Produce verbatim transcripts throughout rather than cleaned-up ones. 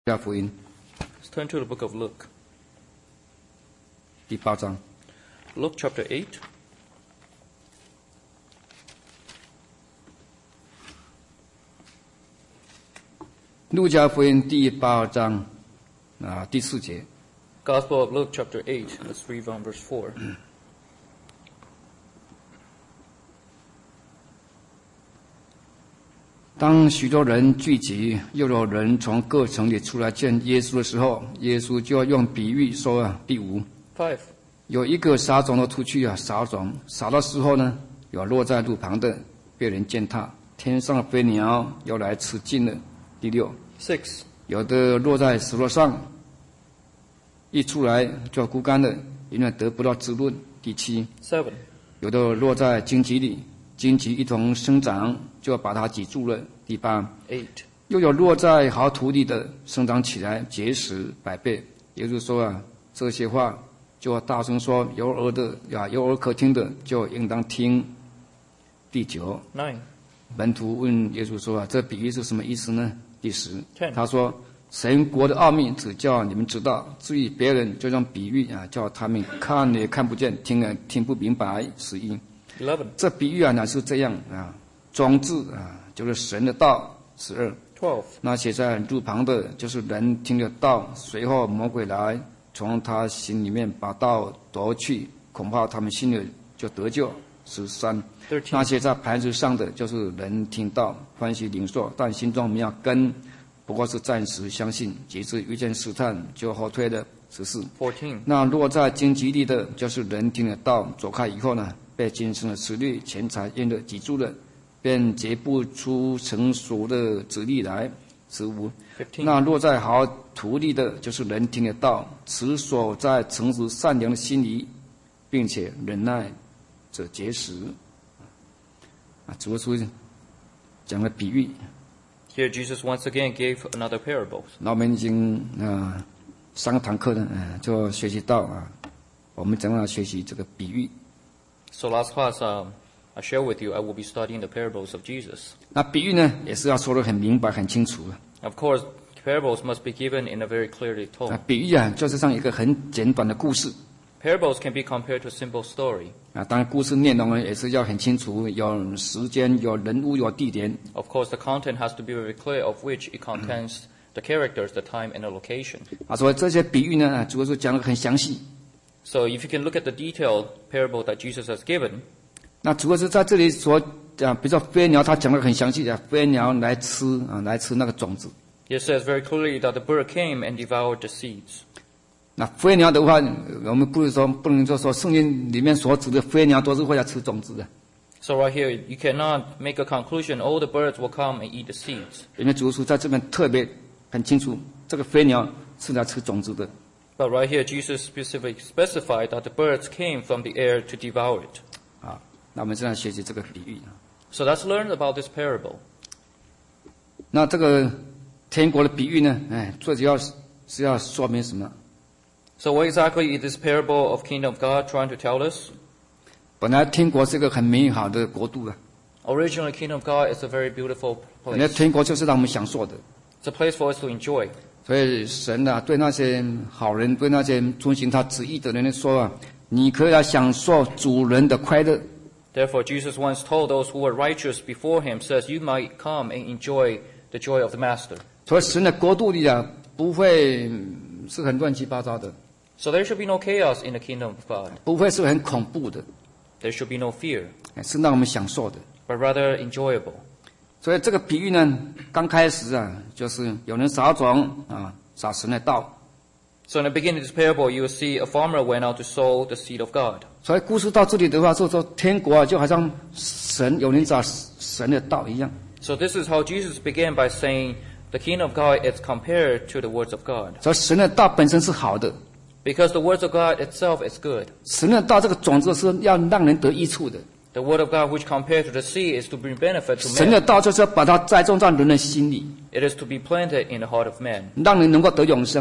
加福音 Let's turn to the book of Luke. 第八章。 Luke chapter eight. 路加福音第八章啊第四节。 Gospel of Luke chapter eight. Let's read from verse four. 当许多人聚集，又有人从各城里出来见耶稣的时候，耶稣就要用比喻说啊，第五， Five. 有一个撒种的出去啊，撒种，撒的时候呢，有落在路旁的，被人践踏，天上的飞鸟要来吃尽了。第六， Six. 有的落在石头上，一出来就枯干了，因为得不到滋润。第七， Seven. 有的落在荆棘里，荆棘一同生长，就把它挤住了。第八， Eight. 又有落在好土地的，生长起来，结实百倍。也就是说啊，这些话就要大声说，有耳的呀，有耳可听的，就应当听。第九， Nine. 门徒问耶稣说啊，这比喻是什么意思呢？第十， Ten. 他说，神国的奥秘只叫你们知道，至于别人就用比喻啊，叫他们看也看不见，听也听不明白。十一， Eleven. 这比喻啊，乃是这样啊，种子啊，就是神的道。十二， Twelve. 那些在路旁的，就是人听得到，随后魔鬼来从他心里面把道夺去，恐怕他们心里就得救。十三， Thirteen. 那些在牌子上的，就是人听到欢喜领受，但心中没有根，不过是暂时相信，及至遇见试探就后退了。十四， Fourteen. 那落在荆棘地的，就是人听得到，走开以后呢，被今生的思虑、钱财、厌乐挤住了，便结不出成熟的籽粒来。十五， Fifteen. 那落在好土地的，就是人听得到，持守在诚实善良的心里，并且忍耐者结实。啊，主耶稣讲了比喻， Here Jesus once again gave another parable. 那我们已经啊上堂课呢，啊就学习到啊，我们怎样学习这个比喻。 So last class, um, I share with you, I will be studying the parables of Jesus. 那比喻呢，也是要说得很明白、很清楚的。 Of course, parables must be given in a very clearly 啊 told. 比喻啊，就是像一个很简短的故事。 Parables can be compared to a simple story. 啊，当然故事内容呢也是要很清楚，有时间、有人物、有地点。 Of course, the content has to be very clear, of which it contains the characters, the time, and the location. 啊，所以这些比喻呢，啊主要是讲得很详细。 So if you can look at the detailed parable that Jesus has given, 那主要是在这里所讲，比如说飞鸟，他讲得很详细啊，飞鸟来吃啊，来吃那个种子。 it says very clearly that the bird came and devoured the seeds. 那飞鸟的话，我们不是说不能就说圣经里面所指的飞鸟都是会来吃种子的， So right here, you cannot make a conclusion, all the birds will come and eat the seeds. 因为主耶稣在这边特别很清楚，这个飞鸟是来吃种子的。 But right here, Jesus specifically specified that the birds came from the air to devour it. 啊，那我们现在学习这个比喻。 So let's learn about this parable. 那这个天国的比喻呢，哎，最主要是是要说明什么？ So what exactly is this parable of kingdom of God trying to tell us? 本来天国是一个很美好的国度啊， Originally, kingdom of God is a very beautiful 本来 place. 天国就是让我们享受的。 It's a place for us to enjoy. 所以神啊，对那些好人，对那些遵行他旨意的人说啊，你可以来享受主人的快乐。 Therefore, Jesus once told those who were righteous before him, says, you might come and enjoy the joy of the master. 所以神的国度里啊，不会是很乱七八糟的， So there should be no chaos in the kingdom of God. 不会是很恐怖的， There should be no fear, 是让我们享受的。 but rather enjoyable. 所以这个比喻呢，刚开始啊，就是有人撒种啊，撒神的道。 So in the beginning of this parable, you will see a farmer went out to sow the seed of God. 所以故事到这里的话，就说天国啊，就好像神有人撒神的道一样。 So this is how Jesus began by saying the kingdom of God is compared to the words of God. 所以神的道本身是好的， Because the words of God itself is good. 神的道这个种子是要让人得益处的。 The word of God which compared to the seed is to bring benefit to 神的 man. 道就是要把它栽种在人的心里， It is to be planted in the heart of man, 让人能够得永生。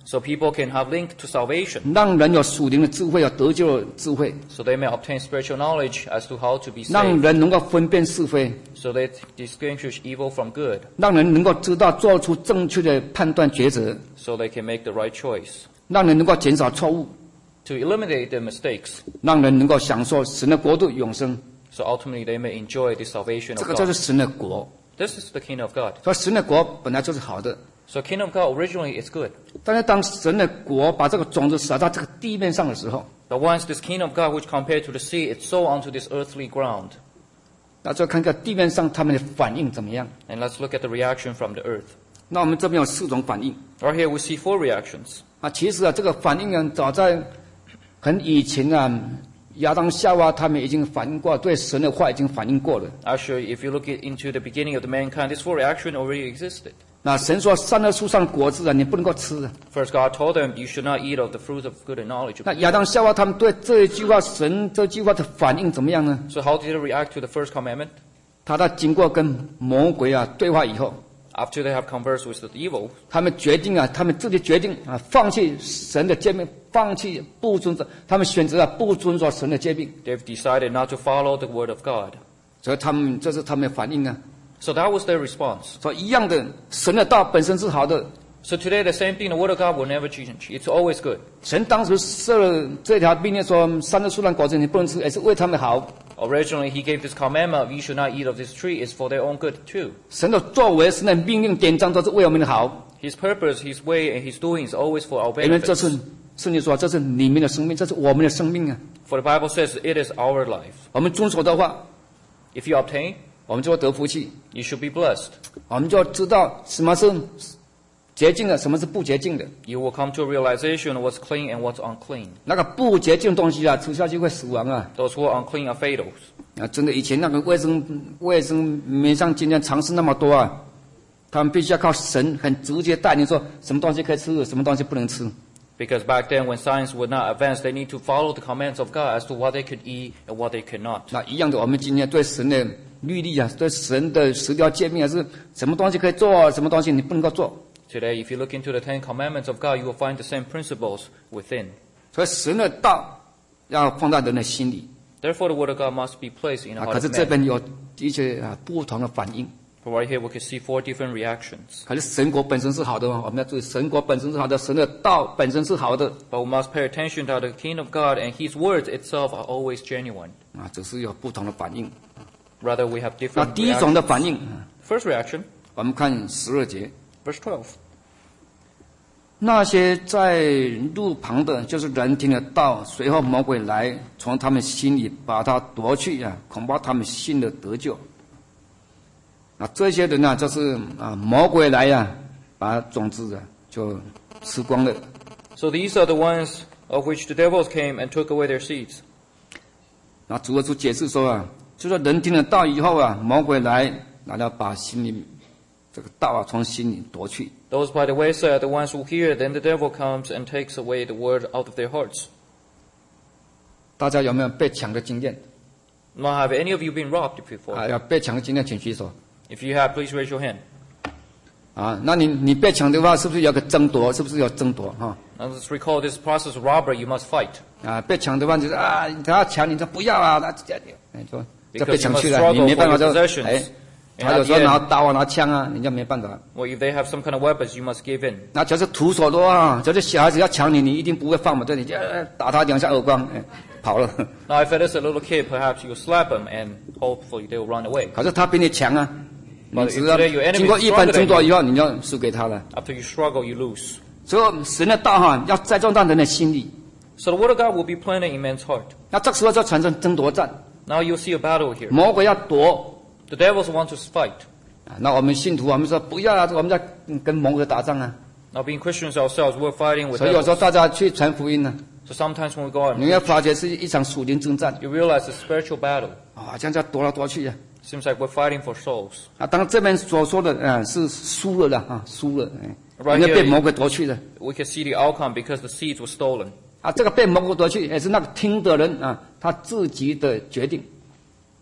So people can have link to salvation, 让人有属灵的智慧，有得救的智慧， so they may obtain spiritual knowledge as to how to be 让 saved, 人能够分辨是非， so they distinguish evil from good, 让人能够知道做出正确的判断抉择， so they can make the right choice, 让人能够减少错误， to eliminate their mistakes, 让人能够享受神的国度永生。 so ultimately they may enjoy the salvation 这 of 个就是 God. 神的国。 This is the kingdom of God. 所以神的国本来就是好的， So kingdom of God originally is good. 但是当神的国把这个种子撒到这个地面上的时候， But once this kingdom of God, which compared to the sea, it's sown onto this earthly ground. 那就看看地面上他们的反应怎么样。 And let's look at the reaction from the earth. 那我们这边有四种反应 Right here we see four reactions. 啊。其实啊，这个反应啊，早在很以前啊，亚当夏娃他们已经反应过，对神的话已经反应过了。 Actually, if you look at, into the beginning of the mankind, this four reaction already existed. 那神说，善恶树上的果子啊，你不能够吃啊。 First, God told them, you should not eat of the fruit of good and knowledge. 那亚当夏娃他们对这一句话，神这句话的反应怎么样呢？ So how did they react to the first commandment? 他在经过跟魔鬼啊对话以后， After they have conversed with the evil, 他们决定啊，他们自己决定啊，放弃神的诫命，放弃不遵守，他们选择啊不遵守神的诫命， they've decided not to follow the word of God. 所以他们这是他们的反应啊。 So that was their response. 所以一样的，神的道本身是好的， So today, the same thing, the word of God will never change. It's always good. 神当时设了这条命令说，三个树上果子你不能吃，也是为他们好。 Originally, he gave this commandment of you should not eat of this tree is for their own good too. 神的作为，神的命令典章都是为我们的好， His purpose, his way, and his doing is always for our 因为这 benefit. 是圣经说这是你们的生命，这是我们的生命啊。 For the Bible says it is our life. 我们遵守的话， If you obtain, 我们就会得福气， you should be blessed. 我们就知道什么是洁净的，什么是不洁净的。 You will come to a realization of what's clean and what's unclean. 那个不洁净的东西啊，吃下去会死亡啊！ Those who are unclean are fatal. 啊，真的，以前那个卫生卫生没像今天尝试那么多啊，他们必须要靠神很直接带领，说什么东西可以吃，什么东西不能吃。 Because back then, when science would not advance, they need to follow the commands of God as to what they could eat and what they could not. 那一样的，我们今天对神的律例啊，对神的十条诫命啊，是什么东西可以做，什么东西你不能够做。 Today, if you look into the Ten Commandments of God, you will find the same principles within. 所以神的道要放在人的心里 Therefore, the word of God must be placed in the 啊。 heart 可是 of 这 man. 边有一些啊不同的反应。 But right here, we can see four different reactions. 可是神国本身是好的哦，我们要注意，神国本身是好的，神的道本身是好的 But we must pay attention that the kingdom of God and His words itself are always genuine. 啊，只是有不同的反应。 Rather, we have 那 different 第一种的 reactions. 反应， First reaction, 我们看十二节。 verse twelve. 那些在路旁的，就是人听得到，随后魔鬼来从他们心里把他夺去啊，恐怕他们信了得救。啊，这些人呢、就是啊，魔鬼来呀、把种子啊就吃光了。 So these are the ones of which the devils came and took away their seeds. 那主耶稣解释说啊，就说人听得到以后啊，魔鬼来来了把心里这个道啊从心里夺去。 Those by the wayside are the ones who hear, then the devil comes and takes away the word out of their hearts. 大家有没有被抢的经验？ Now, have any of you been robbed before? 啊，要被抢的经验请举手。 If you have, please raise your hand. 啊，那你你被抢的话，是不是有个争夺？是不是有争夺哈？ Now let's recall this process of robbery, you must fight. 啊，被抢的话就是啊，他要抢你，说不要啊，那这哎说就被 Because you 抢 must 去了，你 struggle 没 for 办法 your 就 possessions. 哎， And 他 at 有时候 the 拿 end, 刀啊拿枪啊，你就没办法。 well, if they have some kind of weapons, you must give in. 那就是徒手的话，就是小孩子要抢你，你一定不会放嘛，对，你就呃打他两下耳光，哎，跑了。 Now, if it is a little kid, perhaps you slap them and hopefully they will run away. 可是他比你强啊，你 But 只 if 要 today your enemy 经过 is 一番 stronger 争 than 夺 you, 以后，你就输给他了。 after you struggle, you lose. 所以神的道哈要栽种到人的心里， So the word of God will be planted in man's heart. 那这时候就产生争夺战， Now you'll see a battle here. 魔鬼要夺。 The devils want to fight. 啊，那我们信徒，我们说不要啊，我们在跟魔鬼打仗啊。 Now, being Christians ourselves, we're fighting with 所以有时候 devils. 大家去传福音呢、 So sometimes when we go out 你 and 会 preach, 发觉是一场属灵征战 you realize it's a spiritual battle. 啊，这样在夺来夺去啊。 Seems like we're fighting for souls. 啊，当然这边所说的啊是输了的啊，输了，哎， Right 因为 here, 被魔鬼夺去了 we can see the outcome because the seeds were stolen. 啊。这个被魔鬼夺去也是那个听的人啊他自己的决定。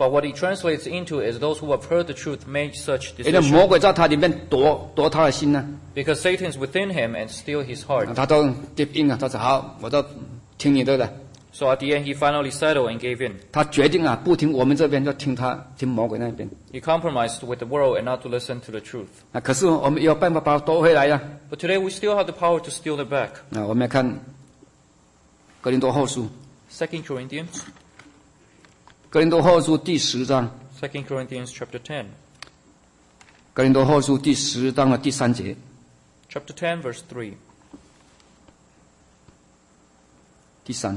But what he translates into is those who have heard the truth make such 因为 decisions. 魔鬼在他里面夺夺他的心呢、 Because Satan's within him and steal his 啊 heart. 他都 give in 啊，他说好，我都听你的了。 So at the end, he finally settled and gave in. 他决定啊，不听我们这边，就听他听魔鬼那边。 He compromised with the world and not to listen to the truth. 啊，可是我们也有办法把它夺回来呀、 But today we still have the power to steal it back. 啊。我们来看格林多后书， Second Corinthians, 格林多后书第十章， Second Corinthians chapter ten. 格林多后书第十章的第三节。 Chapter ten, verse three. 第三，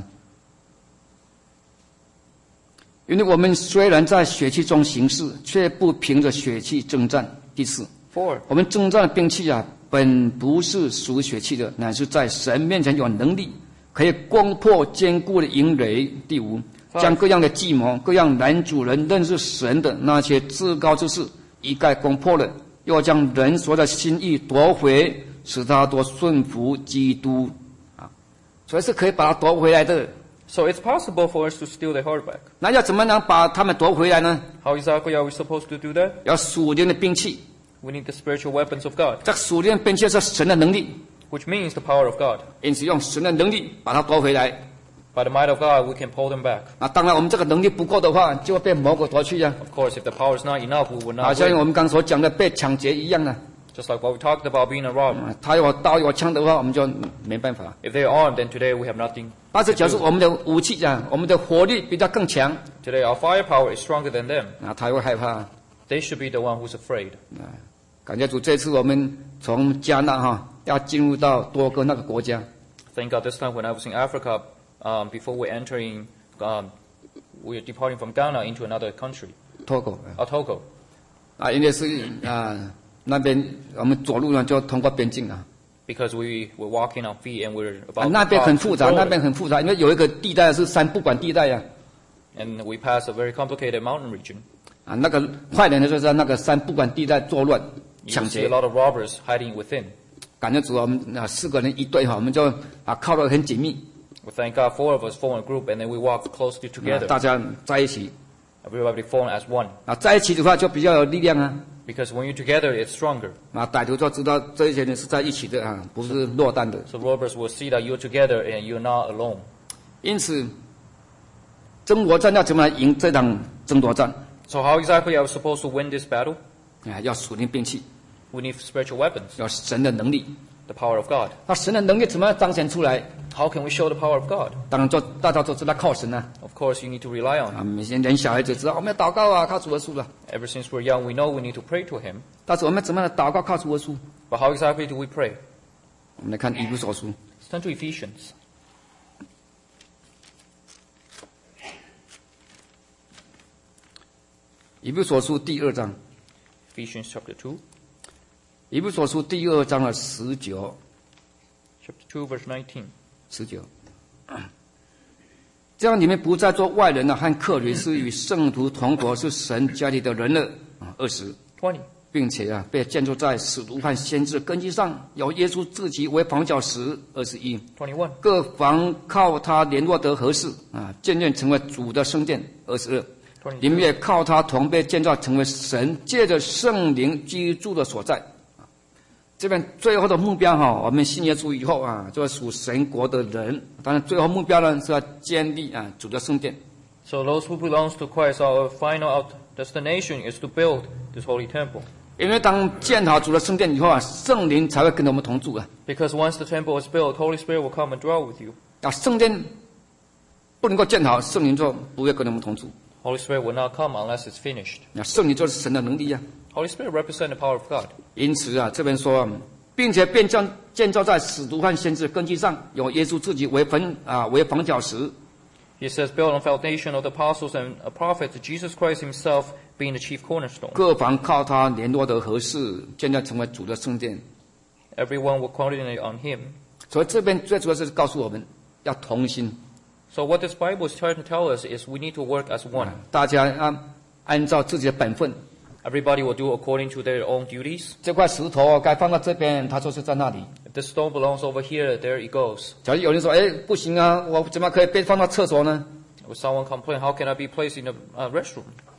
因为我们虽然在血气中行事，却不凭着血气征战。第四， Four. 我们征战的兵器啊，本不是属血气的，乃是在神面前有能力，可以攻破坚固的营垒。第五，将各样的计谋、各样男主人认识神的那些至高之事一概攻破了，又将人所的心意夺回，使他多顺服基督。啊，所以是可以把它夺回来的。 So it's possible for us to steal their heart back. 那要怎么能把他们夺回来呢？ How exactly are we supposed to do that? 要属灵的兵器， We need the spiritual weapons of God, 这属灵的兵器是神的能力， which means the power of God. 因此用神的能力把它夺回来。 By the might of God, we can pull them back. 啊，当然我们这个能力不够的话，就会被魔鬼夺去呀、 Of course, if the power is not enough, we will 好 not 像 win. 我们刚所讲的被抢劫一样呢。 Just like what we talked about being a robber. 啊，他有刀有枪的话，我们就没办法。 If they're armed, then today we have nothing. 但是假如我们的武器啊，我们的火力比较更强， Today our firepower is stronger than them. 啊，他会害怕。 They should be the one who's afraid. 啊，感谢主，这次我们从加纳哈要进入到多个那个国家， Thank God this time when I was in Africa, um, before we're entering, um, we're departing from Ghana into another country, 托狗 uh, Togo. 啊，因为是啊那边我们走路呢就通过边境啊。 Because we were walking on feet and we're 啊， about 那 to 边很 cross 复 the 杂，那 border. 边很复杂，因为有一个地带是三不管地带呀、 And we passed a very complicated mountain region. 啊，那个坏人呢就在那个三不管地带作乱、 You 抢 will see a 劫。 lot of robbers hiding within. 感觉主，我们啊四个人一队哈，我们就啊靠得很紧密， We thank God, four of us form a group and then we walk closely 啊 together. 大家在一起 Everybody form as one. 啊，在一起的话就比较有力量啊。 Because when you're together, it's stronger. 啊，歹徒就知道这些人是在一起的啊，不是落单的。 So robbers will see that you're together and you're not alone. 因此，争夺战要怎么来赢这场争夺战？ So how exactly are we supposed to win this battle? 啊，要属灵兵器， We need spiritual weapons, 要神的能力。 the power of God. 那神的能力怎么样彰显出来？ How can we show the power of God? 当然，做大家都知道靠神啊。 Of course, you need to rely on 啊， Him. 每些人小孩子知道我们要祷告啊，靠主耶稣了。 Ever since we're young, we know we need to pray to Him. 但是我们怎么样祷告靠主耶稣？ But how exactly do we pray? 我们来看以弗所书， Let's turn to Ephesians. 以弗所书第二章， Ephesians chapter two. 以弗所书第二章的十九、 Chapter two, verse nineteen. 十九。这样你们不再做外人了、啊，和客旅，是与圣徒同国，是神家里的人了。啊，二十， twenty. 并且啊，被建筑在使徒和先知根基上，有耶稣自己为房角石。二十一， twenty-one. 各房靠他联络得合适啊，渐渐成为主的圣殿。二十二，你们 twenty-two. 也靠他同被建造，成为神借着圣灵居住的所在。这边最后的目标哈，我们信耶稣以后啊，就属神国的人。当然，最后目标呢是要建立啊主的圣殿。 So those who belongs to Christ, our final out destination is to build this holy temple. 因为当建好主的圣殿以后啊，圣灵才会跟我们同住啊。 Because once the temple is built, Holy Spirit will come and dwell with you. 啊，圣殿不能够建好，圣灵就不会跟我们同住。 Holy Spirit will not come unless it's finished. 那圣灵就是神的能力呀、啊。 Holy Spirit represents the power of God. 因此啊，这边说，并且便将建造在使徒和先知根基上，有耶稣自己为坟啊为房角石。 He says, built on foundation of the apostles and prophets, Jesus Christ himself being the chief cornerstone. 各房靠他联络得合适，建造成为主的圣殿。 Everyone will coordinate on him. 所以这边最主要是告诉我们要同心， So what this Bible is trying to tell us is we need to work as one. 大家啊按照自己的本分。 Everybody will do according to their own duties. 这块石头该放到这边，他说是在那里。 If the stone belongs over here, there it goes. 假如有人说，哎，不行啊，我怎么可以被放到厕所呢？ If someone complain, how can I be placed in the uh, restroom?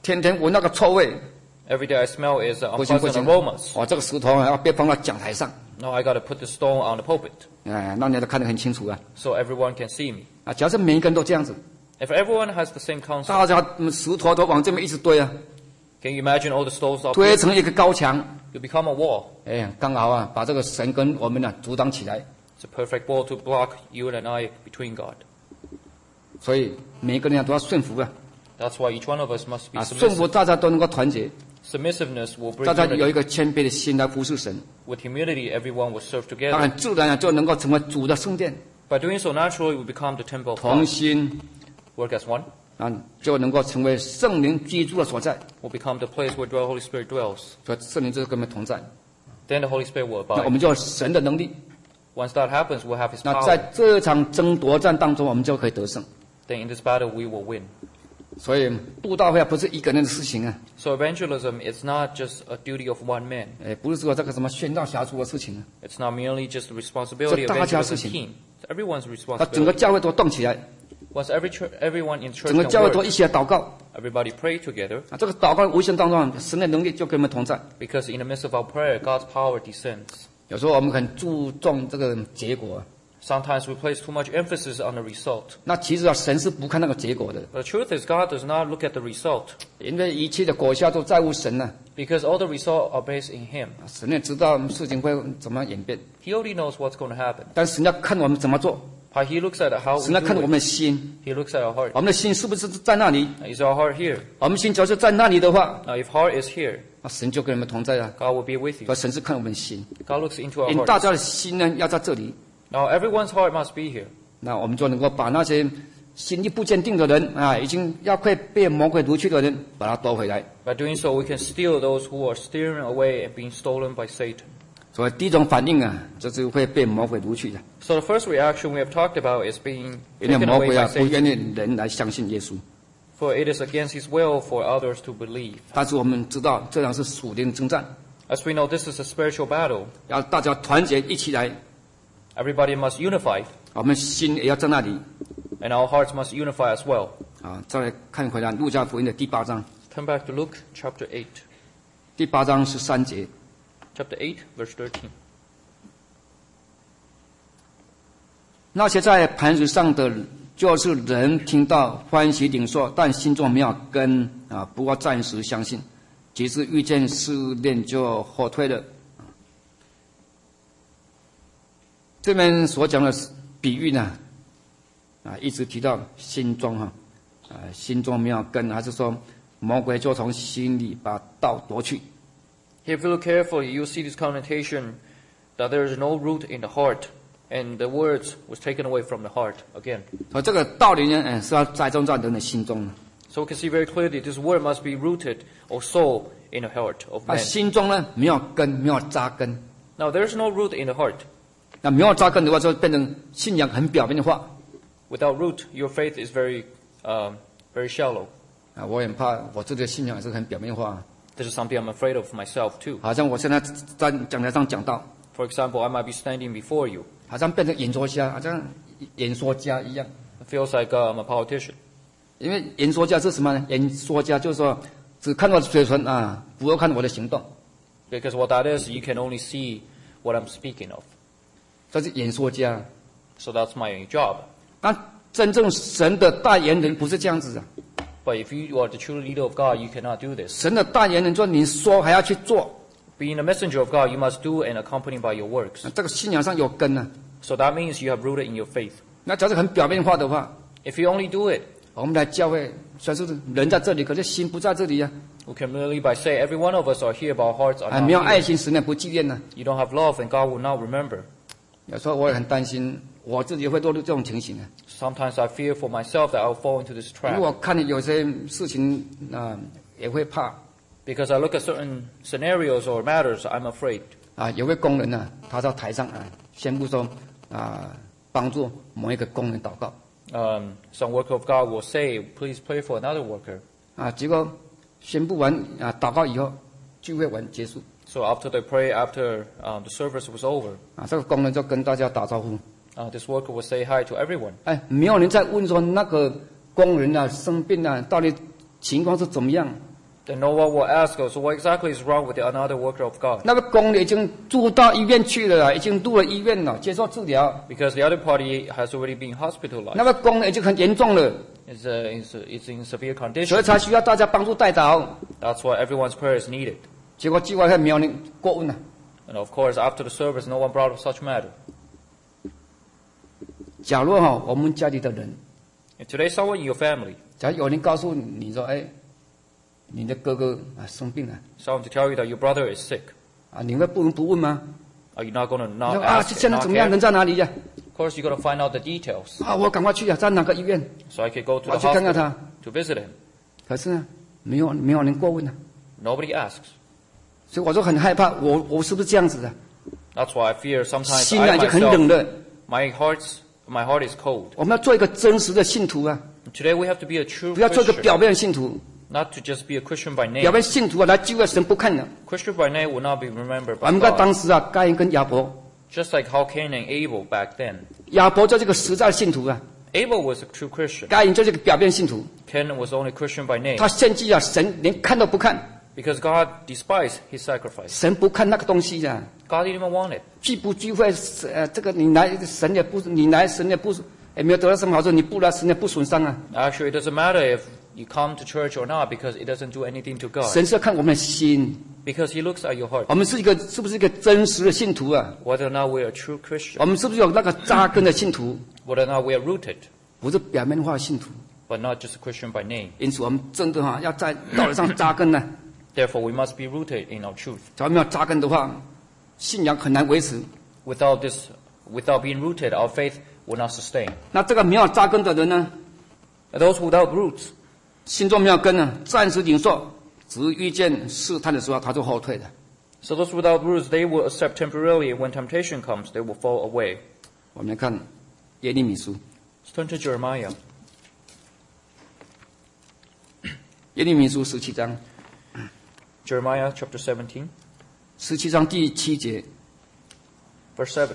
天天闻那个臭味， Every day I smell is uh, 不行不 unpleasant 行， aromas. 哇，这个石头要被放到讲台上， Now I got to put the stone on the pulpit 哎，那你都看得很清楚啊。 so everyone can see me. 啊，假设每一个人都这样子， If everyone has the same concept, 大家嗯石头都往这边一直堆啊， can you imagine all the stones up 堆 here? 成一个高墙， You become a wall. 哎，刚好啊，把这个神跟我们呢阻挡起来。 It's a perfect wall to block you and I between God. 所以每个人都要顺服啊， That's why each one of us must be 啊，顺服 submissive. 大家都能够团结， Submissiveness will bring 大家有 unity. 一个谦卑的心来服侍神， With humility, everyone will serve 当 together. 然自然啊就能够成为主的圣殿， By doing so, naturally, we become the temple of 同 God. 心 Work as one. 啊就能够成为圣灵居住的所在， Will become the place where the Holy Spirit dwells. 所以圣灵就是跟我们同在。 Then the Holy Spirit will 那我 abide. 们就有神的能力。 Once that happens, we'll have His 那在 power. 这场争夺战当中，我们就可以得胜。 Then in this battle, we will win. 所以布道会不是一个人的事情啊， So evangelism is not just a duty of one man. 哎，不是说这个什么宣道辖属的事情啊， It's not merely just the responsibility of 这大家 evangelism 事情。 team. It's everyone's 那整个 responsibility. 教会都动起来， Once every church, everyone in church 整个 can 教会都 work, 一起来祷告 everybody pray together, 啊，这个祷告无形当中，神的能力就跟我们同在。 because in the midst of our prayer, God's power descends. 有时候我们很注重这个结果啊， Sometimes we place too much emphasis on the result. 那其实啊，神是不看那个结果的， But the truth is, God does not look at the result, 因为一切的果效都在乎神呢、 because all the results are based in Him. 啊。神也知道事情会怎么演变， He already knows what's going to happen. 但神要看我们怎么做， How He looks at how 神 we 要看我 do 们的 it. 心， He looks at our heart. 我们的心是不是在那里？ Is our heart here? 我们心只要是在那里的话， Now, if heart is here, 那神就跟我们同在啊。 God will be with 所 you. 以神是看我们的心， God looks into our 因为大 heart. 家的心呢要在这里， Now, everyone's heart must be here. 那我们就能够把那些心意不坚定的人啊，已经要快被魔鬼掳去的人，把他夺回来。 By doing so, we can steal those who are steering away and being stolen by Satan. 所以第一种反应啊，就是会被魔鬼掳去的， So the first reaction we have talked about is being 因为 taken 魔 away 鬼 by 啊不愿 Satan. 意人来相信耶稣。 For it is against His will for others to believe. 但是我们知道这场是属灵征战， As we know, this is a spiritual battle. 要大家团结一起来， Everybody must unify, 我们心也要在那里 and our hearts must unify as well. 啊。再来看回来路加福音的第八章， Turn back to Luke chapter eight. 第八章十三节， Chapter eight, verse thirteen. 那些在磐石上的，就是人听到欢喜领受，但心中没有根啊，不过暂时相信，即使遇见试炼就后退了。这边所讲的比喻呢，啊，一直提到心中哈，啊，心中没有根，还是说魔鬼就从心里把道夺去。 If you look carefully, you'll see this connotation that there is no root in the heart, and the words was taken away from the heart again. 所以这个道理呢，嗯，是要栽种在人的心中。 So we can see very clearly this word must be rooted or sown in the heart of 那 man. 心中呢，没有根，没有扎根。 Now there is no root in the heart. 那没有扎根的话，就变成信仰很表面化 Without root, your faith is very, um, very shallow. 啊！我很怕我自己的信仰也是很表面化， This is something I'm afraid of myself too. 好像我现在在讲台上讲到， For example, I might be standing before you. 好像变成演说家，好像演说家一样。 It feels like uh, I'm a politician. 因为演说家是什么呢？演说家就是说，只看我的嘴唇啊，不要看我的行动。 Because what that is, you can only see what I'm speaking of. 这是演说家。 So that's my job. 但真正神的代言人不是这样子的。 But if you are the true leader of God, you cannot do this. 神的代言人说你说还要去做， Being a messenger of God, you must do and accompany by your works. 这个信仰上有根呢、 So that means you have rooted in your faith. 那假如很表面化的话， If you only do it, 我们来教会虽然是人在这里，可是心不在这里呀、 we can merely by say every one of us are here, but our hearts are 啊， not 没有爱 here. 心，神也不纪念呢、 You don't have love, and God will not remember. 有时候我也很担心，我自己会落入这种情形的， Sometimes I fear for myself that I'll fall into this 因为 trap. 我看有些事情啊、也会怕 Because I look at certain scenarios or matters, I'm afraid. 啊。有位工人呢、他在台上啊宣布说啊，帮助某一个工人祷告 Um, some worker of God will say, please pray for another worker. 啊，结果宣布完啊祷告以后，聚会完结束 So after they pray, after um, the service was over, 啊，这个工人就跟大家打招呼， uh, this worker will say hi to everyone. 哎，没有人在问说那个工人啊生病啊，到底情况是怎么样 Then Noah will ask us, so what exactly is wrong with the another worker of God? 那个公的已经住到医院去了啦，已经入了医院了，接受治疗。 Because the other party has already been hospitalized. 那个公的已经很严重了， It's, uh, it's, uh, it's in severe 所 condition. 以才需要大家帮助带祷。 That's why everyone's prayer is needed. 结果计划还没有人过问了。 And of course, after the service, no one brought up such matter. 假如哈，我们家里的人， If today someone in your family, 假如有人告诉你说，哎，你的哥哥啊生病了 someone to tell you that your brother is sick, 啊，你会不闻不问吗？ are you not going to 你 not 说啊， ask 现 and 在 not 怎么样？ care? 人在哪里呀？ Of course, you're going to find out the details. 啊，我赶快去啊，在哪个医院？ So I could go to 我 the 去看看 hospital 他。 to visit him. 可是呢，没有没有人过问啊， Nobody asks. 所以我就很害怕，我我是不是这样子的？ That's why I fear sometimes 心 I 啊就很冷 myself, 的。 my heart's, my heart is cold. 我们要做一个真实的信徒啊， Today we have to be a true 不要做一个 Christian, 表面的信徒。 not to just be a Christian by 表 name. 面信徒啊，来聚会神不看的。 Christian by name will not be remembered 我 by 们在 God. 当时啊，该隐跟亚伯， Just like how Cain and Abel back then. 亚伯就是个实在的信徒啊， Abel was a true Christian. 该隐就是个表面信徒。 Cain was only Christian by name. 他献祭啊，神连看都不看， Because God despised his sacrifice. 神不看那个东西啊。 God didn't even want it. 聚不聚会，呃，这个你来神也不，你来神也不，也没有得到什么好处，你不来神也不损伤啊。 Actually, it doesn't matter if you come to church or not because it doesn't do anything to God. 神是要看我们的心， Because he looks at your heart. 我们是一个是不是一个真实的信徒啊？ Whether or not we are a true Christian. 我们是不是有那个扎根的信徒， Whether or not we are rooted, 不是表面化的信徒？ but not just a Christian by name. 因此，我们真的哈、要在道德上扎根呢。 Therefore, we must be rooted in our truth. 假如没有扎根的话，信仰很难维持。 Without this, without being rooted, our faith will not sustain. 那这个没有扎根的人呢， And those without roots, 心中没有根呢，暂时领受，只遇见试探的时候，他就后退的。 so those without roots, they will accept temporarily. When temptation comes, they will fall away. 我们来看耶利米书， Let's turn to Jeremiah. 耶利米书十七章， Jeremiah chapter seventeen, 十七章第七节， verse seven.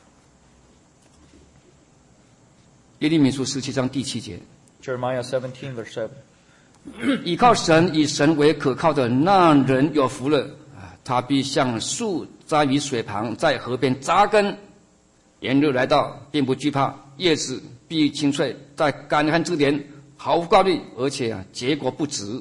耶利米书十七章第七节， Jeremiah seventeen, verse seven. 倚靠神以神为可靠的那人有福了啊！他必像树栽于水旁，在河边扎根，炎热来到，并不惧怕，叶子必青翠，在干旱之年毫无挂虑，而且啊结果不止。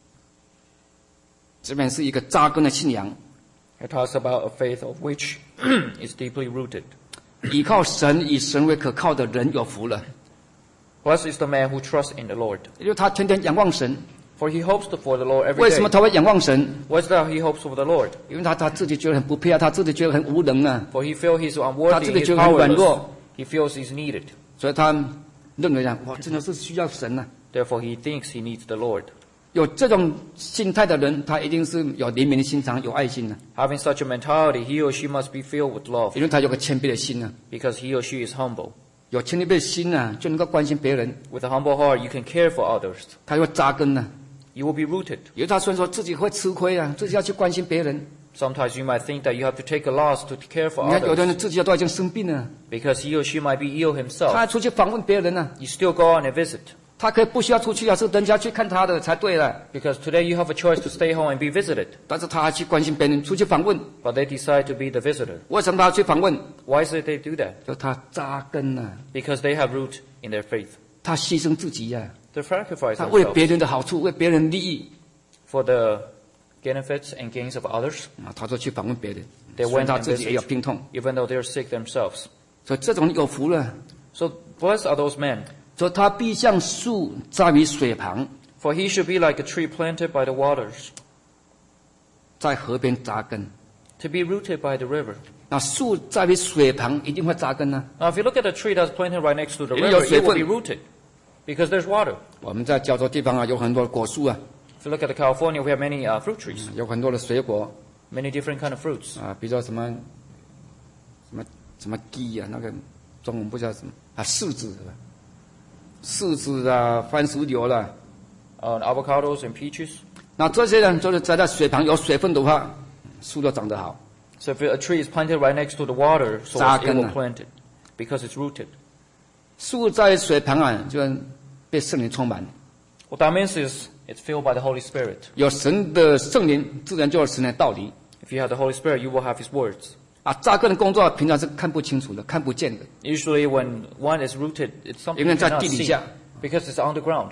这边是一个扎根的信仰， It talks about a faith of which is deeply rooted. 倚靠神以神为可靠的人有福了， Blessed is the man who trusts in the Lord, 也就是他天天仰望神。 for he hopes for the Lord every 为什么 day. 他会仰望神？ Why is that he hopes for the Lord? 因为他他自己觉得很不配啊，他自己觉得很无能啊， For he feels he's 他 unworthy, 自己 he's 觉得很软 powerless. 弱， He feels he's needed. 所以他认为啊，哇，真的是需要神啊。 Therefore, he thinks he needs the Lord. 有这种心态的人，他一定是有怜悯的心肠，有爱心的、 Having such a mentality, he or she must be filled with love 因为他有个谦卑的心啊。 because he or she is humble. 有谦卑的心啊，就能够关心别人， With a humble heart, you can care for others. 他会扎根啊。 You will be rooted. 有他虽然说自己会吃亏啊，自己要去关心别人。 Sometimes you might think that you have to take a loss to care for 你看，有的 others 人自己都已经生病了， because he or she might be ill 他 himself. 还出去访问别人呢、啊。 You still go on and visit 他可以不需要出去啊，是人家去看他的才对了。 because today you have a choice to stay home and be visited, 但是他还去关心别人，出去访问。 but they decide to be the visitor. 为什么他要去访问？ Why is it they do that? 就他扎根啊， Because they have root in their faith. 他牺牲自己呀、 They sacrifice 他为别 themselves 人的好处，为别人利益 for the benefits and gains of others. 啊，他就去访问别人， They 虽然 went 他 and 自己也有 visited 病痛， even though they're sick themselves. 所以这种有福了。 So blessed are those men, 说他必像树栽于水旁， for he should be like a tree planted by the waters, 在河边扎根。 to be rooted by the river. 那树栽于水旁，一定会扎根呢、 Now, if you look at a tree that's planted right next to the 因为有 river, 水 分。 it will be rooted because there's water. 我们在加州地方啊，有很多果树啊， If you look at California, we have many uh, fruit trees, 有很多的水果 many different kind of fruits. 啊，比如说什么什么什么鸡啊，那个中文不知道什么啊，柿子是吧？柿子啊，番薯柳啦， Uh, avocados and peaches. 那这些人就是栽在水旁，有水分的话，树就长得好。 So if a tree is planted right next to the water source, it 扎根了。 will plant it because it's rooted. 树在水旁啊，就被圣灵充满。 What that means is It's filled by the Holy Spirit. 有神的圣灵，自然就有神的道理。 If you have the Holy Spirit, you will have His words. 啊，扎根的工作平常是看不清楚的，看不见的， Usually when one is rooted, it's something 因为 you 在 cannot 地底 see 下。 because it's underground.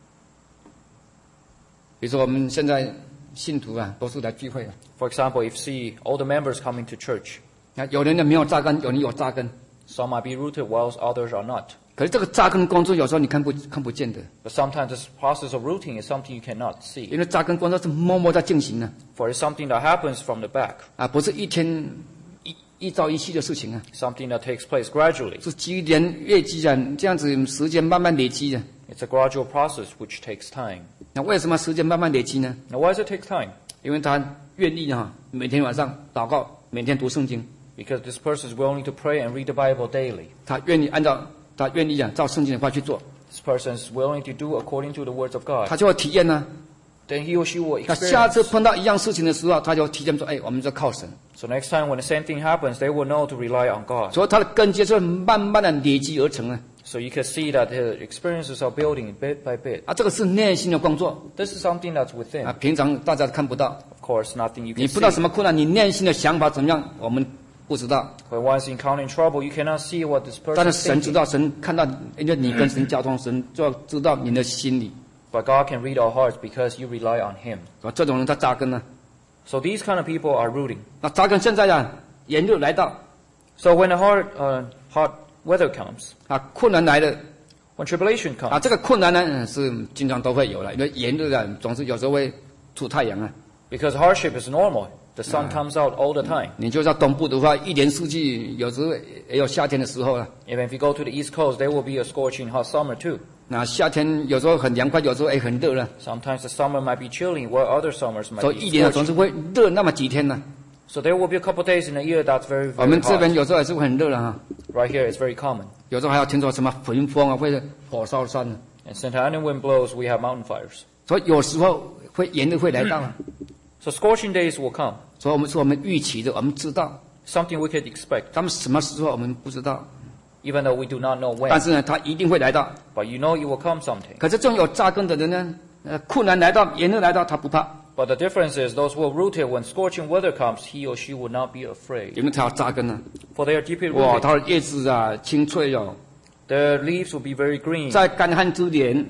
比如说我们现在信徒啊，都是来聚会的。 For example, if you see all the members coming to church, 啊，有人呢没有扎根，有人有扎根。 some might be rooted whilst others are not. 可是这个扎根工作有时候你看不看不见的， But sometimes this process of rooting is something you cannot see. 因为扎根工作是默默在进行的， For it's something that happens from the back, 啊，不是一天一一朝一夕的事情啊， something that takes place gradually. 是积年越积啊，这样子时间慢慢累积的。 It's a gradual process which takes time. 那为什么时间慢慢累积呢？ Now, why does it take time? 因为他愿意哈，每天晚上祷告，每天读圣经， Because this person is willing to pray and read the Bible daily. 他愿意按照他愿意啊，照圣经的话去做， This person is willing to do according to the words of God. 他就会体验呢。 Then he or she will 那下次 experience. 碰到一样事情的时候，他就体验说：“哎，我们就靠神。 So next time when the same thing happens, they will know to rely on ” God. 所以他的根基是慢慢的累积而成的。 So you can see that the experiences are building bit by bit. 啊，这个是内心的工作 This is something that's within. 啊，平常大家看不到。 Of course, nothing you 你 can 不知道 see. 什么困难，你内心的想法怎么样，我们不知道。 When one's encountering trouble, you cannot see what this 但 person 是 is 神知 thinking. 道，神看到，因为你跟神交通，神就要知道你的心里。 But God can read our hearts because you rely on Him. 啊，这种人他扎根了。 So these kind of people are rooting. 那扎根现在啊，炎热来到 So when the hard, uh, hot weather comes, 啊，困难来了 when tribulation 啊， comes, 这个困难呢嗯是经常都会有了，因为炎热啊，总是有时候会出太阳啊。 because hardship is normal, the sun comes out all the time. 你就在东部的话，一年四季有时候也有夏天的时候啊。 Even if you go to the East Coast, there will be a scorching hot summer too. 那夏天有时候很凉快，有时候也很热了， Sometimes the summer might be chilly, while other summers might 所以 be 一年啊总 scorching. 是会热那么几天呢。 So there will be a couple of days in a year that's very, 我 very 们这边 hot. 有时候也是会很热了哈， Right here, it's very common. 有时候还要听说什么焚风啊，会火烧山啊， And since any wind blows, we have mountain fires. 所以有时候会炎热会来到啊。 So scorching days will come. 所以我们是我们预期的，我们知道， Something we could expect, 他们什么时候我们不知道， even though we do not know 但 when. 是呢，他一定会来到。 But you know it will come someday. 可是这种有扎根的人呢，呃，困难来到，炎热来到，他不怕， But the difference is those who are rooted, when scorching weather comes, he or she will not be afraid. 因为他要扎根呢。 For they are deeply 哇， rooted. 他的叶子啊，青翠哦， Their leaves will be very green. 在干旱之年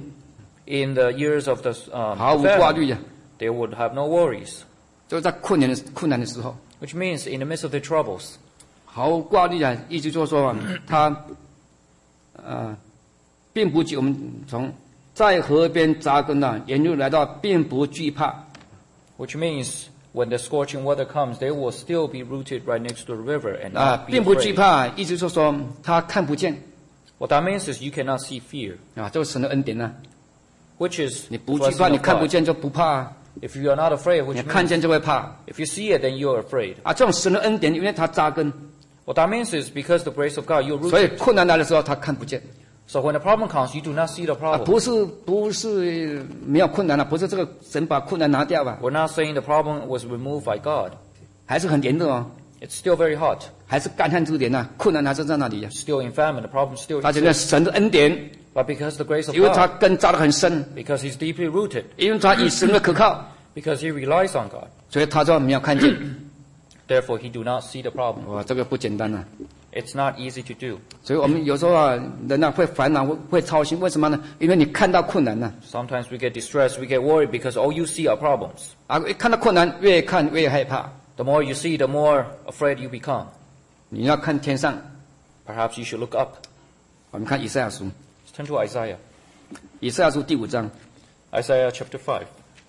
In the years of the um, 毫无挂 famine, 虑啊， they would have no worries. 就是在困难的困难的时候。 Which means in the midst of their troubles, 毫无挂虑啊，意思就是说啊，他呃，并不惧我们从在河边扎根啊，沿路来到，并不惧怕。 which means when the scorching weather comes, they will still be rooted right next to the river and 啊， not be 并不惧 afraid. 怕，意思就是说他看不见 What that means is you cannot see fear, 啊，这是神的恩典呐、 which is 你不 blessing 惧怕，你 of 看不 God. 见就不怕啊， If you are not afraid, 你 which 看 means 见就会怕 if you see it, then you are afraid. 啊。这种神的恩典，因为他扎根， What that means is because the grace of God, you're 所以 rooted. 困难来的时候他看不见 So when the problem comes, you do not see the 啊， problem. 不是不是没有困难了、不是这个神把困难拿掉吧， We're not saying the problem was removed by God. 还是很炎热哦， It's still very hot. 还是干旱之年呐、困难还是在那里呀、 Still in famine. The problem still 而且呢， exists. 神的恩典， But because the grace of 因为他 God, 根扎得很深， because He's deeply rooted, 因为他以神的可靠， because He relies on God, 所以他就没有看见。 therefore He do not see the problem. 哇，这个不简单呐、 It's not easy to do. 所以我们有时候啊，人呐、会烦恼，会会操心，为什么呢？因为你看到困难呐、 Sometimes we get distressed, we get worried because all you see are problems. 啊，一看到困难，越看越害怕。 The more you see, the more afraid you become. 你要看天上， Perhaps you should look up. 我们看以赛亚书， Let's turn to Isaiah. 以赛亚书第五章， Isaiah chapter five.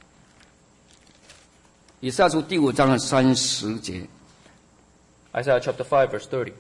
以赛亚书第五章的三十节。 Isaiah chapter five, verse thirty.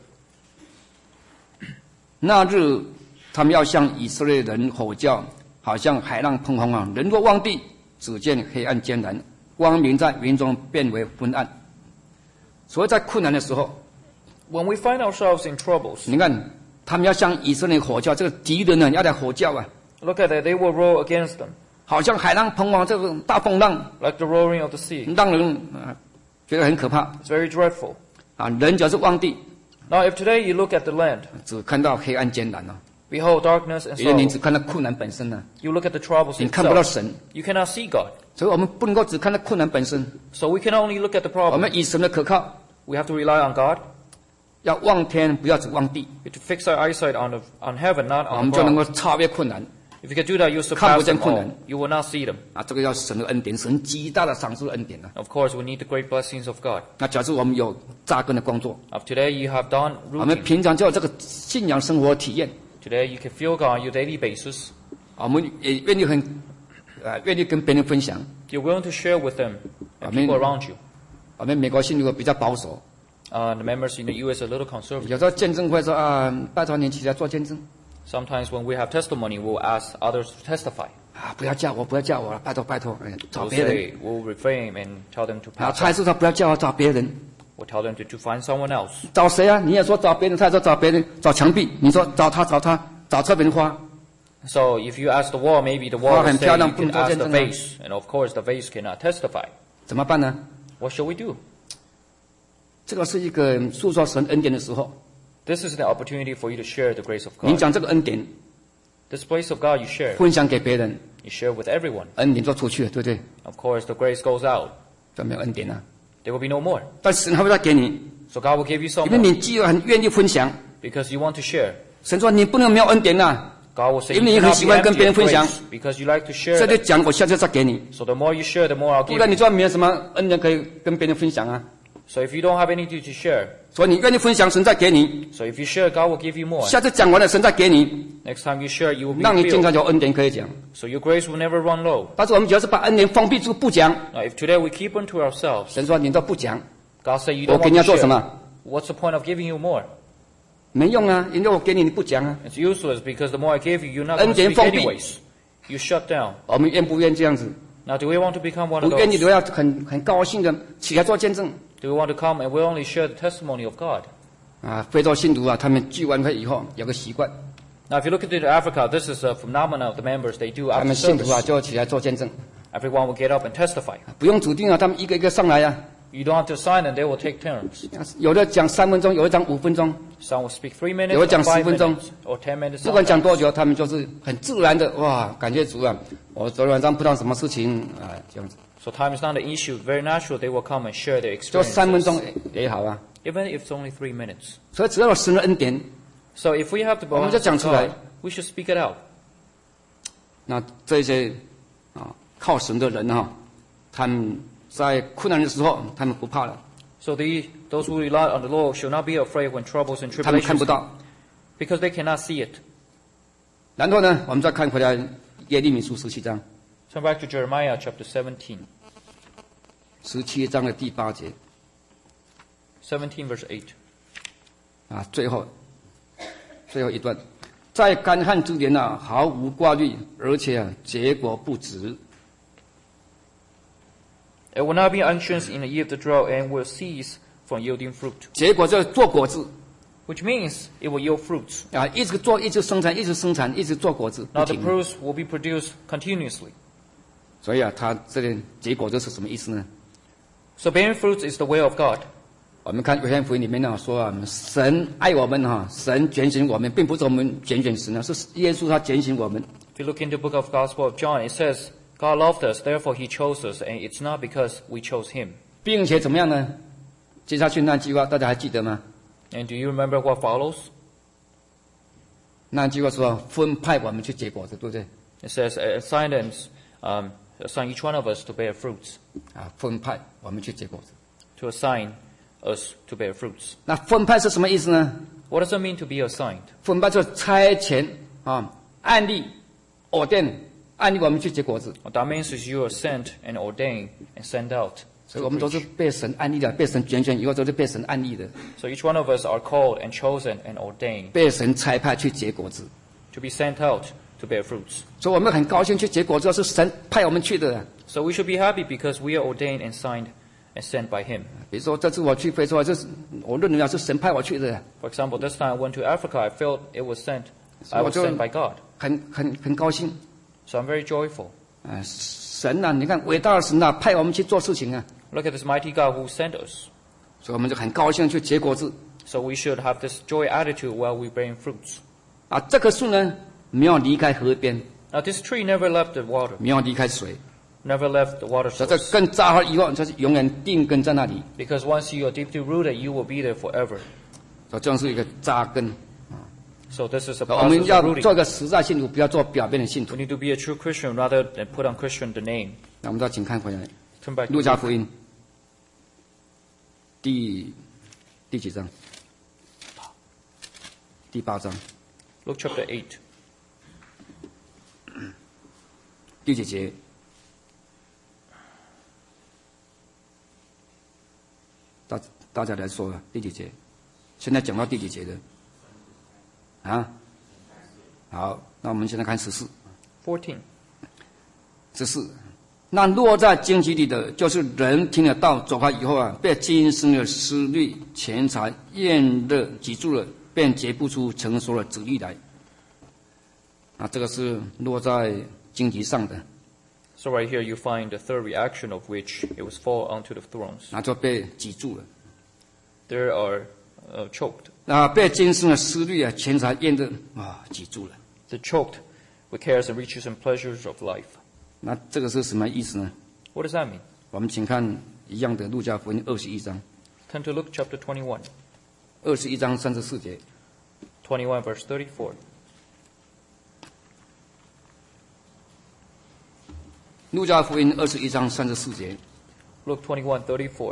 那日，他们要向以色列人吼叫，好像海浪喷轰啊！人若望地，只见黑暗艰难，光明在云中变为昏暗。所以在困难的时候， When we find ourselves in troubles, 你看他们要向以色列吼叫，这个敌人呢要来吼叫啊， look at it, they will roar against them, 好像海浪喷轰，这个大风浪 like the roaring of the sea. 让人啊觉得很可怕 It's very dreadful. 啊！人只要是望地， Now, if today you look at the land, 只看到黑暗艰难啊， Behold, darkness and 因为你 sorrow. 只看到困难本身呢、 You look at the troubles 你看不到 itself. 神， You cannot see God. 所以我们不能够只看到困难本身， So we can only look at the 我 problem. 们以神的可靠， We have to rely on God. 要望天，不要只望地， We have to fix our eyesight on the, on heaven, not 我 on 们 the 就能够 ground. 超越困难 If you can do that, you 看不 surpass 见 them 困 all. 难。 You will not see them. 啊！这个要神的恩典，神极大的赏赐的恩典啊！ Of course, we need the great blessings of God. 那假设我们有扎根的工作， Of today, you have done 我们 routine. 平常就有这个信仰生活体验， Today, you can feel God on your daily basis. 我们也愿意很，呃，愿意跟别人分享。 You're willing to share with them and Amen. people around you. 我们美国信徒比较保守， Uh, the members in the U S are a little conservative. 有时候见证会说啊，拜托你起来做见证 Sometimes when we have testimony, we'll ask others to testify. 啊，不要叫我，不要叫我了，拜托拜托，哎，找 We'll 别人。 say, we'll refrain and tell them to 啊， pass 他还 on. 是说不要叫我，找别人， We'll tell them to, to find someone else. 找谁啊？你也说找别人，他也说找别人，找墙壁，你说找他找他，找这边花， So if you ask the wall, maybe the wall 花 will 很 say 漂 you 亮，不 can 能做 ask 见 the 证啊， vase. And of course, the vase cannot testify. 怎么办呢？ What shall we do? 这个是一个诉说神恩典的时候， This is the opportunity for you to share the grace of 你 God. 讲这个恩典， This grace of God you share. 分享给别人， You share with everyone. 恩典就出去了，对不对？ Of course, the grace goes out. 就没有恩典了。 There will be no more. 但神还会再给你， So God will give you some 因为 more 你既然很愿意分享， because you want to share. 神说你不能没有恩典呐、 God will say 因 you 为你很 cannot 喜 be 欢跟 empty 别人 of 分享， grace because you like to share 所以 that. 就讲我下次再给你， So the more you share, the more I'll 不 give 然你 you. 说没有什么恩典可以跟别人分享啊。 So if you don't have anything to share, 所以你愿意分享，神再给你， so if you share, God will give you more. 下次讲完了，神再给你， Next time you share, you will 让你 be 经常 filled. 有恩典可以讲。 So your grace will never run low. 但是我们只要是把恩典封闭住不讲， Now, if today we keep unto ourselves, 神说你都不讲， God say you 我 don't 给你 want 要 to 做什 share. 么？ What's the point of giving you more? 没用啊，因为我给你你不讲啊。 It's useless because the more I give you, you're not 恩 going to 典 speak 封闭。 anyways. You shut down. 我们愿不愿意这样子？ Now, do we want to become one 不 of 愿意 those? 都要很很高兴的起来做见证 Do we want to come and willingly share the testimony of God? 啊！非洲信徒啊，他们聚完会以后有个习惯， Now, if you look into Africa, this is a phenomenon of the members. They do 他 after 们信徒啊 service. 就起来做见证， Everyone will get up and testify. 不用指定啊，他们一个一个上来啊， You don't have to sign and they will take turns. 有的讲三分钟，有的讲五分钟， Some will speak three minutes 有 or 的讲 five 十分钟。 minutes or ten minutes. 不管讲 sometimes. 多久，他们就是很自然的哇，感谢主啊！我昨天晚上碰到什么事情啊，这样子， So time is not an issue. Very natural. They will come and share their 就三分钟 experiences. 也也好啊。 Even if it's only three minutes. 所以只要有神的恩典， So if we have the 我们就 bonus 讲 of 出来。 God, we should speak it out. 那这些啊靠神的人哈、他们在困难的时候，他们不怕了， So the, those who rely on the Lord should not be afraid when troubles and 他们看 tribulations 不 come, 到。 because they cannot see it. 然后呢，我们再看回来耶利米书十七章， Turn back to Jeremiah chapter seventeen. 十七章的第八节 seventeen verse eight. 啊，最后最后一段，在干旱之年啊，毫无挂虑，而且啊，结果不止。 It will not be anxious in the year of the drought and will cease from yielding fruit. 结果就做果子 Which means it will yield fruits. 啊，一直做，一直生产，一直生产，一直做果子，不 Now the 停。 fruits will be produced continuously. 所以啊，它这里结果这是什么意思呢？ So bearing fruits is the way of God. 我们看约翰福音里面呢说啊，神爱我们哈，神拣选我们，并不是我们拣选神啊，是耶稣他拣选我们。 If you look into the book of Gospel of John, it says, God loved us, therefore he chose us, and it's not because we chose him. 并且怎么样呢？接下去那句话大家还记得吗？ And do you remember what follows? 那句话说分派我们去结果子，对不对？ It says, assign them, um, assign each one of us to bear fruits. 啊，分派我们去结果子。 To assign us to bear fruits. 那分派是什么意思呢？ What does it mean to be assigned? 分派就是差遣啊，案例、偶定，案例我们去结果子。 What that means is you are sent and ordained and sent out. 所以我们都是被神安利的，被神拣选以后都是被神安利的， So each one of us are called and chosen and ordained 被神差派去结果子。 to be sent out to bear fruits. 所以我们很高兴去结果子，是神派我们去的。 So we should be happy because we are ordained and signed and sent by him. 比如说这次我去非洲啊，这是我认为啊是神派我去的， For example, this time I went to Africa, I felt it was sent. I 我 was 就 sent by God. 很很很高兴。 So I'm very joyful. 啊，神啊，你看伟大的神啊，派我们去做事情啊， Look at this mighty God who sent us. 所以我们就很高兴去结果子。 So we should have this joy attitude while we bearing fruits. 啊，这棵树呢没有离开河边， Now this tree never left the water, 没有离开水， never left the water 所以这 source. 根扎好以后，就是永远定根在那里。 Because once you are deeply rooted, you will be there forever. 所以这样是一个扎根。 So this is a 我们 process 要 of rooting. 做个实在信徒，不要做表面的信徒 We。need to be a true Christian rather than put on Christian the name. 那我们再请看回来， Turn back 路 to 加 Luke. 福音第第几章？第八章 Luke chapter eight. 第几节？大大家来说啊，第几节？现在讲到第几节的？啊？好，那我们现在看十四。 fourteen. 十四，那落在荆棘里的，就是人听得到走开以后啊，被今生的思虑、钱财、厌乐挤住了，便结不出成熟的籽粒来。啊，这个是落在荆棘上的， So right here you find the third reaction of which it was fall onto the thorns. 那就被挤住了。 They are uh, choked. 啊，被今生的思虑啊、钱财、厌乐啊挤住了。 They're choked with cares and riches and pleasures of life. 那这个是什么意思呢？ What does that mean? 我们请看一样的路加福音二十一章， Turn to Luke chapter twenty-one. 二十一章三十四节。 twenty-one verse thirty-four. 路加福音二十一章三十四节。 Luke twenty-one thirty-four.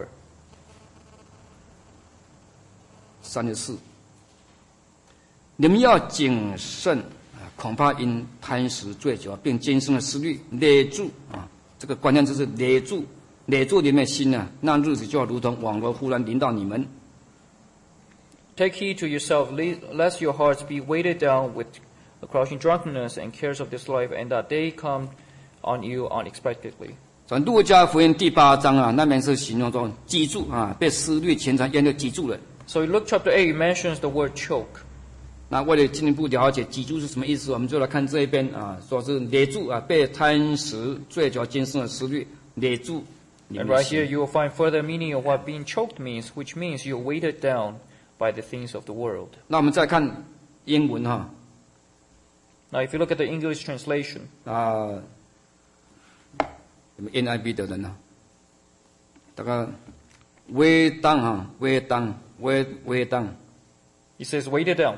三十四，你们要谨慎啊，恐怕因贪食醉酒，并今生的思虑勒住啊，这个关键就是勒住，勒住你们的心啊，那日子就要如同网罗忽然临到你们。 Take heed to yourself, lest your hearts be weighted down with the crushing drunkenness and cares of this life, and that day come on you unexpectedly. 在路加福音第八章啊，那边是形容说挤住啊，被思虑、钱财、厌乐挤住了。 So in Luke chapter eight, it mentions the word choke. 那为了进一步了解挤住是什么意思，我们就来看这一边啊，说是勒住啊，被贪食、醉酒、今生的思虑勒住你 And 们的 right here 心。 you will find further meaning of what being choked means, which means you're weighted down by the things of the world. 那我们再看英文哈 Now if you look at the English translation, 啊，我们 N I V 的人呢、啊，大概微当哈，微当。微微当， it says weighted down.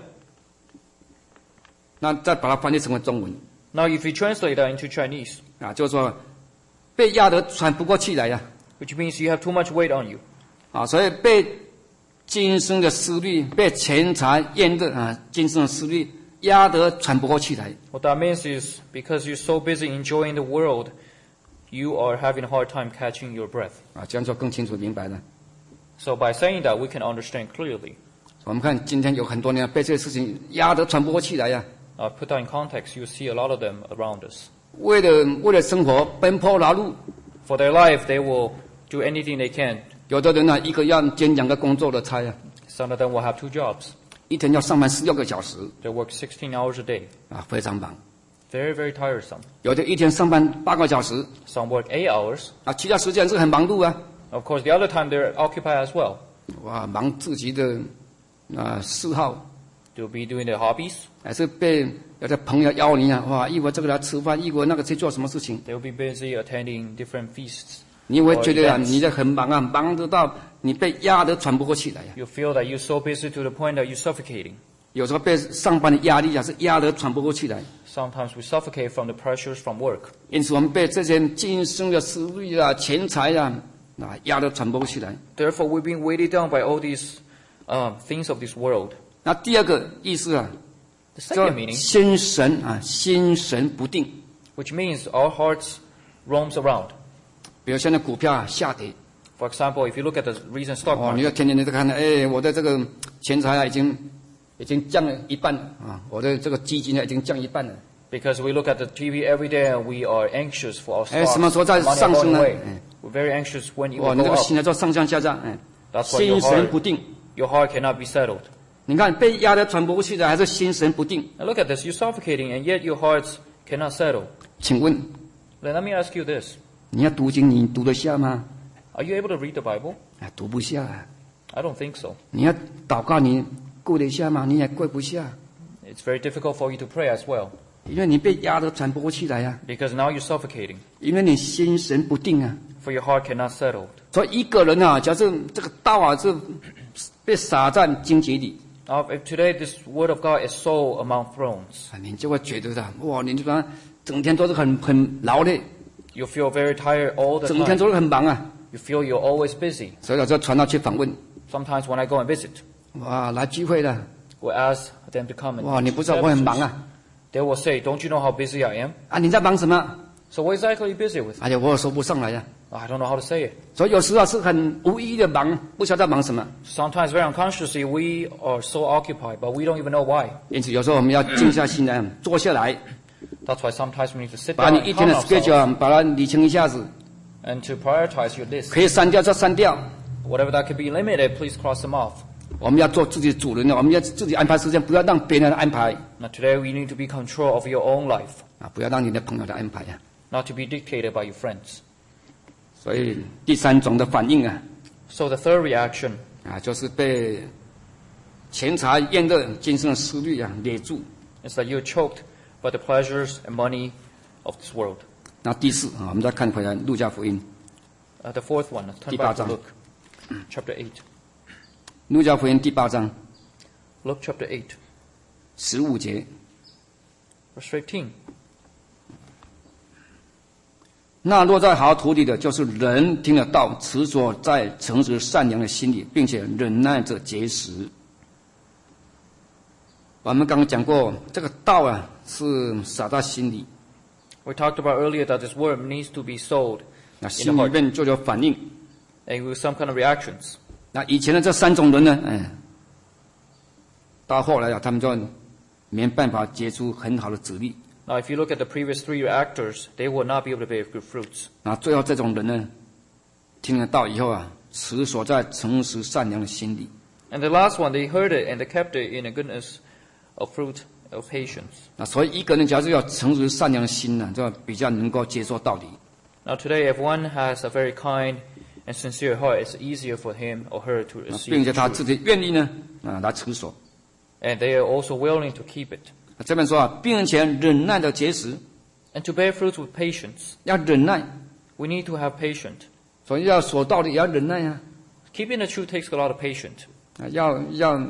那再把它翻译成为中文 Now if you translate that into Chinese, 啊，就是说被压得喘不过气来呀、 which means you have too much weight on you. 啊，所以被今生的思虑、被钱财厌乐啊，今生的思虑压得喘不过气来。 What that means is because you're so busy enjoying the world, you are having a hard time catching your breath. 啊，这样就更清楚明白了。 So by saying that, we can understand clearly. 我们看今天有很多人被这些事情压得喘不过气来呀、 Uh, put that in context, you see a lot of them around us. 为了为了生活奔波劳碌， For their life, they will do anything they can. 有的人呢、一个要兼两个工作的差呀、 Some of them will have two jobs. 一天要上班十六个小时 They work sixteen hours a day. 啊，非常忙。 Very, very tiresome. 有的一天上班八个小时 Some work eight hours. 啊，其他时间是很忙碌啊， Of course, the other time they're occupied as well. 哇，忙自己的啊嗜好， They'll be doing their hobbies. 还是被有的朋友邀你啊，哇，一会儿这个来吃饭，一会儿那个去做什么事情， They'll be busy attending different feasts. 你会觉得啊， Or events. 你在很忙啊，忙得到你被压得喘不过气来呀、 You feel that you're so busy to the point that you're suffocating. 有时候被上班的压力啊，是压得喘不过气来。 Sometimes we suffocate from the pressures from work. 因此，我们被这些今生的思虑啊、钱财啊，啊压得喘不过气来。 Therefore, we're being weighted down by all these um, things of this world. 那第二个意思啊， The 叫 second meaning, 心神啊，心神不定。 which means our hearts roams around. 比如现在股票啊下跌， For example, if you look at the recent stock 哦，你 market, 要天天在看，哎，我的这个钱财啊已经已经降了一半了啊，我的这个基金呢已经降一半了。 because we look at the T V every day and we are anxious for our 哎， stocks, 什么时候再 money 上 going 升呢？ away. 哎， We're very anxious when it 哇， will 你这 go 个 up. 心呢就上上下下，哎， That's why your 心神 heart, 不定。 your heart cannot be settled. 你看被压得喘不过气来，还是心神不定？ And look at this, you're suffocating and yet your hearts cannot settle. 请问 Then let me ask you this. 你要读经，你读得下吗？ Are you able to read the Bible? 啊，读不下。 I don't think so. 你要祷告，你跪得下吗？你也跪不下。 It's very difficult for you to pray as well 因为你被压得喘不过气来呀、啊， because now you're suffocating. 因为你心神不定啊。 For your heart cannot settle. 所以一个人啊，假设这个道啊是被撒在荆棘里。 Now, if today this word of God is sown among thrones, 啊，你就会觉得的，哇，你这个整天都是很很劳累， you feel very tired all the 整天 time. 都是很忙啊。 You feel you're always busy. 所以有时候传道去访问， Sometimes when I go and visit, 哇，来聚会的， we'll ask them to come and 哇，你不知道我很忙 services. 啊， They will say, don't you know how busy I am? 啊，你在忙什么？ So what exactly are you busy with? 哎呀，我也说不上来呀、 I don't know how to say it. 所以有时候是很无意义的忙，不晓得在忙什么。 Sometimes very unconsciously we are so occupied, but we don't even know why. 因此有时候我们要静下心来，坐下来， That's why sometimes we need to sit 把 down 你 and 一天 calm 的 ourselves schedule 把它理清一下子， and to prioritize your list. 可以删掉就删掉。 Whatever that could be limited, please cross them off. 我们要做自己的主人，我们要自己安排时间，不要让别人来安排 Now today we need to be control of your own life, 啊，不要让你的朋友来安排啊。 not to be dictated by your friends. 所以第三种的反应啊， So the third reaction 啊，就是被钱财、宴乐、今生的思虑啊勒住。 is that you're choked by the pleasures and money of this world. 那第四啊，我们再看回来路加福音， Uh, the fourth one, let's turn 第八 back to 章。 Luke, chapter eight. 路加福音第八章 Luke chapter eight, 十五节， verse fifteen. 那落在好土里的，就是人听得到，持守在诚实善良的心里，并且忍耐着结实。我们刚刚讲过，这个道啊是撒在心里， We talked about earlier that this word needs to be sold 那心里面就有反应。 and with some kind of reactions. 那以前的这三种人呢，嗯，到后来啊，他们就没办法结出很好的子粒。 Now, if you look at the previous three reactors, they will not be able to bear good fruits. 那最后这种人呢，听得到以后啊，持守在诚实善良的心里。 And the last one, they heard it and they kept it in a goodness of fruit of patience. 那所以一个人假如有诚实善良的心呢、啊，就比较能够接受道理。 Now, today, if one has a very kind and sincere heart, it's easier for him or her to 那 receive 并且 the 他 truth. 自己愿意呢，啊，来持守。 And they are also willing to keep it. 这边说啊，并且忍耐的结实， And to bear fruit with patience, 要忍耐， we need to have patience. 所以要守道理也要忍耐啊， Keeping the truth takes a lot of patience. 啊，要要，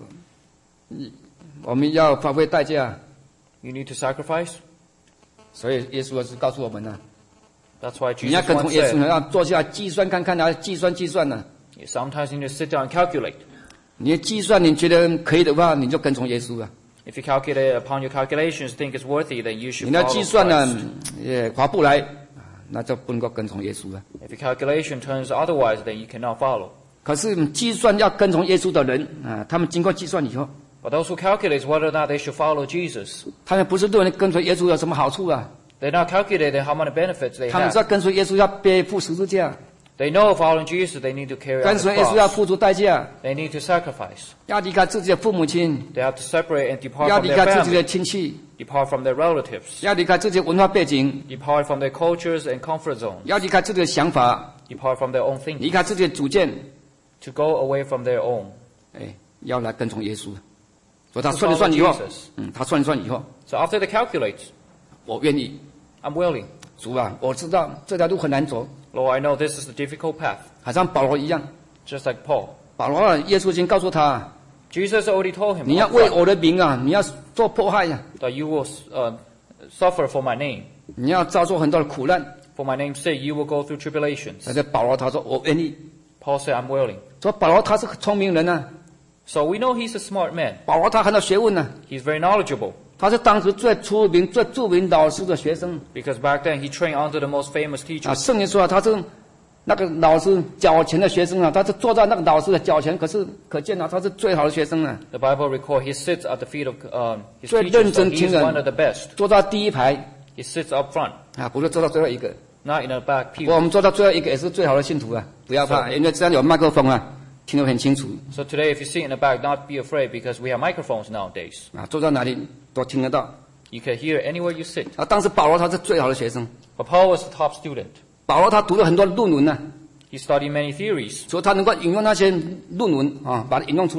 我们要花费代价。 You need to sacrifice. 所以耶稣是告诉我们呢、 That's why 你要 Jesus 跟从 once 耶稣呢， said, 要坐下来计算看看啊，计算计算呢、 you sometimes need to sit down and calculate. 你计算你觉得可以的话，你就跟从耶稣啊。 If you calculate upon your calculations, think it's worthy, then you 你 should 的 follow 计算呢 Christ. 也划不来，啊那就不能够跟从耶稣了。 If your calculation turns otherwise, then you cannot follow. 可是计算要跟从耶稣的人啊，他们经过计算以后， But those who calculate whether or not they should follow Jesus, 他们不是认为跟随耶稣有什么好处啊， they're not calculating how many benefits they 他们知道 have. 跟随耶稣要背负十字架， They know following Jesus, they need to carry out 跟 the 随耶稣要 cross. 付出代价， They need to sacrifice. 要离开自己的父母亲， They have to separate and depart 要 from 离 their 开自己 family, 的亲戚， depart from their relatives, 要离开自己的文化背景， depart from their cultures and comfort zones, 要离开自己的想法， depart from their own 离 thinking, 开自己的主见， to go away from their own. 哎，要来跟从耶稣。所以他 To 算一 follow 算以后， Jesus. 嗯，他算一算以后， So after they calculate, 我愿意， I'm willing. 主啊，我知道这条路很难走， Lord, I know this is the difficult path, 好像保罗一样， just like Paul. 保罗啊，耶稣已经告诉他， Jesus already told him 你要 upfront 为我的名啊，你要受迫害呀、 that you will uh, suffer for my name. 你要遭受很多的苦难。 For my name's sake, you will go through tribulations. 而且保罗他说我愿意， Paul said, I'm willing. 说保罗他是个聪明人呐、 So we know he's a smart man. 保罗他很有学问呐、 He's very knowledgeable 他是当时最出名、最著名老师的学生 because back then he trained under the most famous 啊。 teachers. 圣经说啊，他是那个老师脚前的学生啊，他是坐在那个老师的脚前，可是可见啊，他是最好的学生啊， The Bible records he sits at the feet of um, his 最 teachers. 认 So 真 he's 听人 one of the best. 坐到第一排 He sits up front, 啊，不是坐到最后一个。 not in the back 不过 pew. 我们坐到最后一个也是最好的信徒啊，不要怕，因为这样有麦克风啊，听得很清楚 So today, if you sit in the back, not be afraid because we have microphones nowadays. 啊，坐在哪里都听得到。 You can hear anywhere you sit. 啊，当时保罗他是最好的学生， But Paul was the top student. 保罗他读了很多论文呢、 He studied many theories. 所以他能够引用那些论文啊，把它引用出来。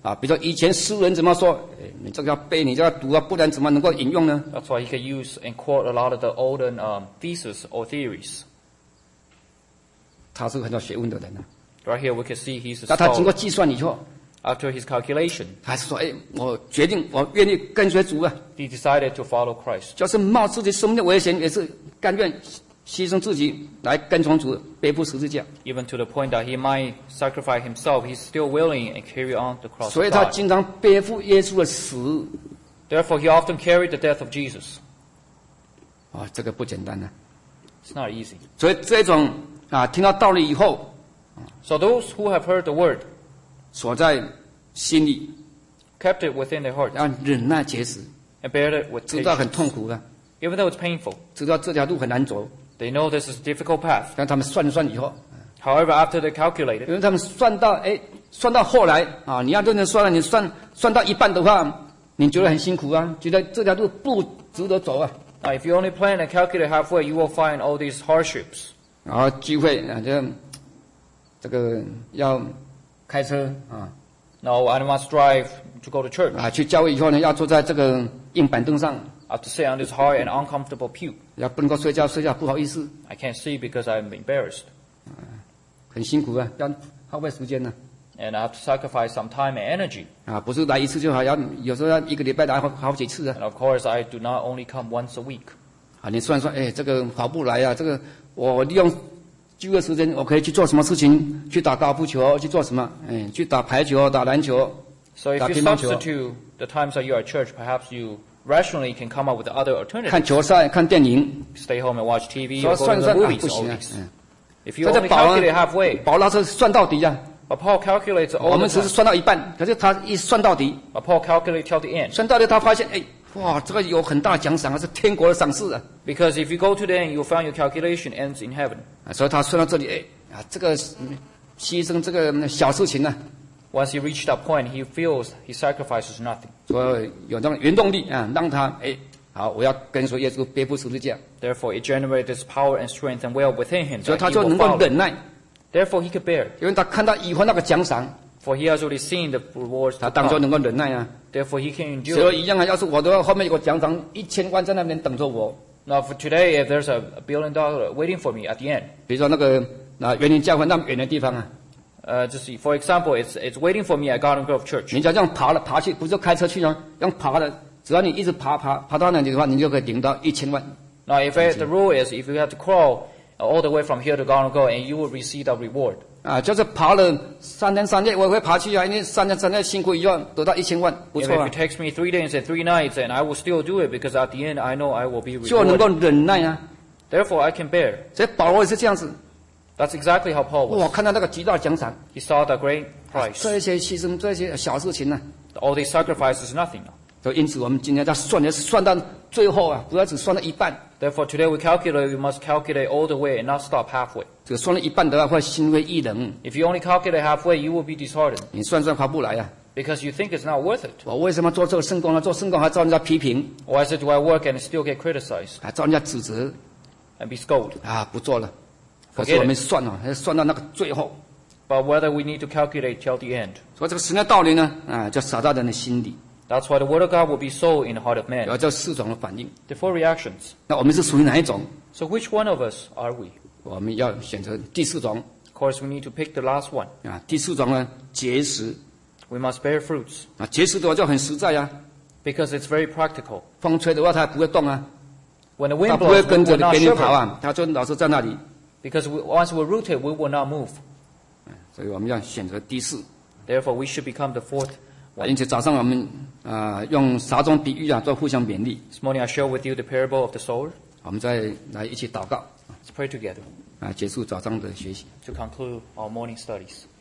啊，比如说以前诗人怎么说，哎，你这个要背，你这个要读啊，不然怎么能够引用呢？ That's why he can use and quote a lot of the olden um, theses or theories. 他是很有学问的人啊。 Right here we can see he's a 那他经过 scholar. 计算以后， After his calculation, 他还是说，哎，我决定，我愿意跟随主啊， he decided to follow Christ. 就是冒自己生命的危险，也是甘愿牺牲自己来跟从主，背负十字架。 Even to the point that he might sacrifice himself, he's still willing and carry on the cross 所以 of 他 God. 经常背负耶稣的死 Therefore, he often carried the death of Jesus. 啊，这个不简单啊。 It's not easy. 所以这种啊，听到道理以后， So those who have heard the word 锁在心里， kept it within their heart 要忍耐节食， and bear it with 知道很 patience. 痛苦的， Even though it's painful, 知道这条路很难走， they know this is a difficult path. 但他们算一算以后， However, after they calculate 因 it, 为他们算到哎，算到后来啊，你要认真算了，你算算到一半的话，你觉得很辛苦啊，觉得这条路不值得走啊。 now if you only plan and calculate halfway, you will find all these hardships. 然后聚会啊，这这个要开车啊 Now, I must drive to go to church. 啊，去教会以后呢，要坐在这个硬板凳上， I have to sit on this hard and uncomfortable pew. 要不能够睡觉，睡觉不好意思， I can't see because I'm embarrassed. 很辛苦啊，要耗费时间呢 And I have to sacrifice some time and energy. 啊，不是来一次就好，要有时候要一个礼拜来好好几次啊 And of course, I do not only come once a week. 啊，你算算，哎，这个跑步来啊，这个我利用聚会时间，我可以去做什么事情？去打高尔夫球，去做什么？哎，去打排球、打篮球。 So if you 打乒乓球。 substitute the times that you are at church, perhaps you rationally can come up with other 看 alternatives. 球赛、看电影， Stay home and watch T V 说 or go 算 to 一 the 算啊， movies 不 and 行 all 啊。 these. 嗯， If you 这 only 保啊 calculate halfway, 保拉是算到底呀、 but Paul calculates 我 all 们 the 只是 time. 算到一半，可是他一算到底， But Paul calculates till the end. 算到底他发现，哎，哇，这个有很大的奖赏啊，是天国的赏赐啊。 Because if you go to the end, you'll find your calculation ends in heaven. 啊，所以他算到这里，哎，啊，这个嗯牺牲这个小事情呢、 Once he reached that point, he feels he sacrifices nothing. 所以有这种原动力啊，让他哎，好，我要跟随耶稣背负十字架， Therefore, it generates this power and strength and will within him 所以 that 他 he 就 will 能够 follow. 忍耐， Therefore, he could bear, 因为他看到以后那个奖赏， for he has already seen the rewards 他 to 当作 come. 能够忍耐啊。 Therefore, he can 所 endure. 以一样啊，要是我的后面有个奖赏一千万在那边等着我， Now, for today, if there's a, a billion dollar waiting for me at the end, 比如说那个啊园林教会那么远的地方啊， uh, just see, for example, it's it's waiting for me at Garden Grove Church. 你只要这样爬了爬去，不是开车去啊，用爬的，只要你一直爬爬爬到那里的话，你就可以领到一千万。 Now, if it, the rule is, if you have to crawl all the way from here to Garden Grove, and you will receive a reward. 啊，就是爬了三天三夜，我也会爬去啊，因为三天三夜辛苦以后得到一千万，不 If 错 it 啊， takes me three days and three nights, and I will still do it because at the end I know I will be 就能够 rewarded. 忍耐啊。 Therefore, I can bear. 所以保罗也是这样子， That's exactly how Paul 哇， was. 看到那个极大的奖赏， He saw the great price. 这些牺牲这些小事情呢、 All these sacrifices is nothing. 所以因此我们今天在算，要算到最后啊，不要只算到一半， Therefore, today we calculate, we must calculate all the way and not stop halfway. 这个算到一半的话会心灰意冷， If you only calculate halfway, you will be disheartened 你算算划不来啊。 because you think it's not worth it. 我为什么做这个圣工呢？做圣工还遭人家批评， Why is it do I work and still get criticized 还遭人家指责 and be scolded? 啊，不做了。可 Forget 是我们 it. 算了，还算到那个最后， But whether we need to calculate till the end. 所以这个神的道理呢，啊，就撒到人的心里， That's why the word of God will be sown in the heart of 有 man. 这四种的反应。 The four reactions. 那我们是属于哪一种？ So which one of us are we? 我们要选择第四种 Of course, we need to pick the last one. 啊。第四种呢，节食 We must bear fruits 啊。节食的话就很实在啊， because it's very practical. 风吹的话它也不会动啊， When the 它 wind 不会 blows, we 跟着 will 你 not 别人跑 shiver 啊，它就老是在那里。 because we, once we're rooted, we will not move. 所以我们要选择第四。 Therefore, we should become the fourth 啊 one. 因此早上我们啊用撒种比喻啊做互相勉励， This morning, I share with you the parable of the sower. 我们再来一起祷告 Let's pray together 啊，结束早上的学习。 to conclude our morning studies.